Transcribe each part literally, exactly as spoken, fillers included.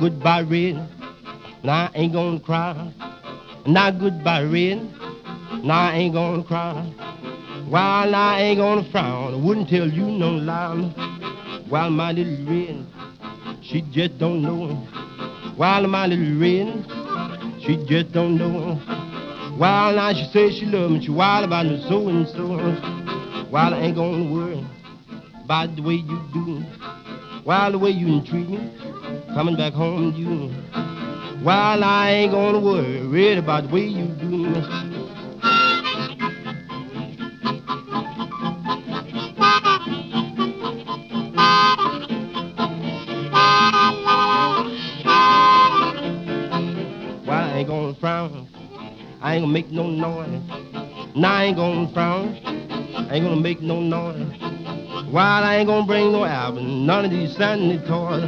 goodbye, red. Now I ain't gonna cry. Now goodbye, red. Now I ain't gonna cry. While now I ain't gonna frown. I wouldn't tell you no lie. While my little red, she just don't know. While my little red, she just don't know. While now she says she love me, she wild about me so and so. While I ain't gonna worry about the way you do. While the way you treat me, coming back home to you. While I ain't gonna worry really about the way you do. While I ain't gonna frown, I ain't gonna make no noise. Now I ain't gonna frown, I ain't gonna make no noise. While I ain't gonna bring no album, none of these Sunday toys.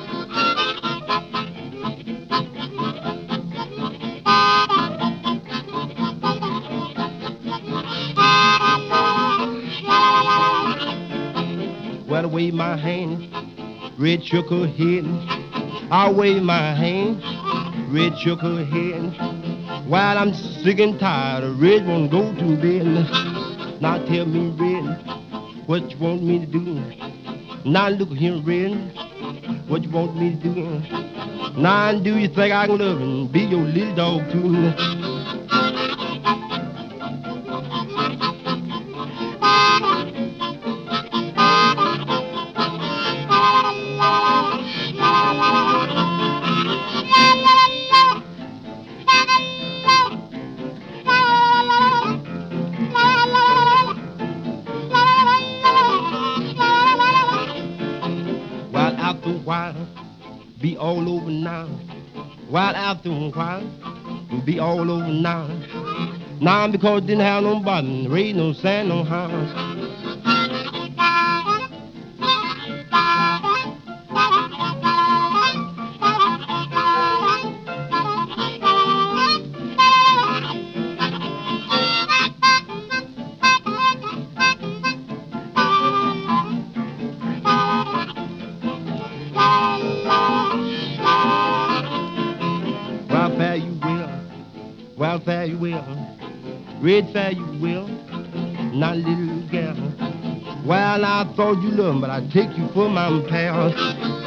Well, I wave my hand, Red shook her head. I wave my hand, Red shook her head. While I'm sick and tired, Red won't go to bed. Now tell me, Red, what you want me to do? Now look here, Red, what you want me to do? Now do you think I can love and be your little dog too? After a while, be all over now. While after a while, be all over now. Now because didn't have no bottom, raise no sand, no house. Well, fare you will, well, fare you will, Red fare you will, not little girl. Well, I thought you loved me, but I take you for my pal.